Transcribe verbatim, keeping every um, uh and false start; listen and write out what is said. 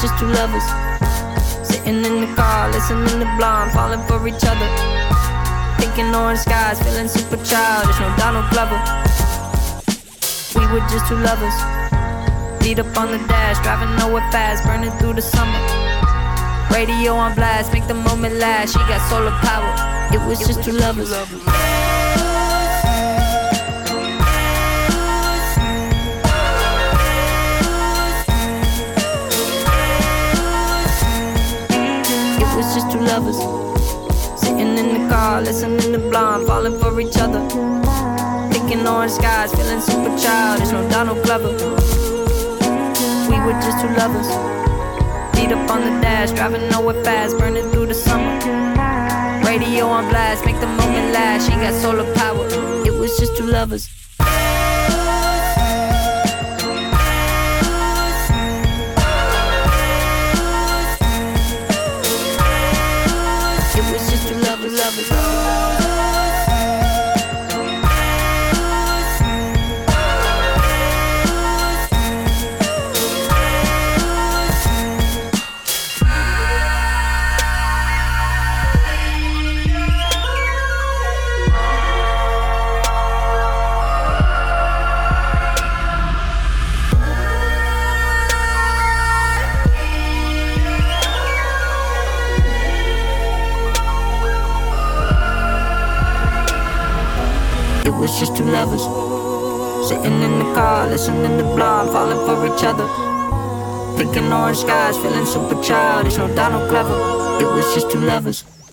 just two lovers sitting in the car, listening to Blonde, falling for each other. Thinking orange skies, feeling super childish, no Donald Glover. We were just two lovers, beat up on the dash, driving nowhere fast, burning through the summer. Radio on blast, make the moment last. She got solar power. It was just two lovers. It was just two lovers sitting in the car, listening to Blonde, falling for each other. Thinking orange skies, feeling super childish, no Donald Glover. We were just two lovers, beat up on the dash, driving nowhere fast, burning through the summer. Radio on blast, make the moment last. She got solar power. It was just two lovers. It was just two lovers, lovers. It was just two lovers sitting in the car, listening to Blonde, falling for each other. Thinking orange skies, feeling super childish, no Donald Glover. It was just two lovers.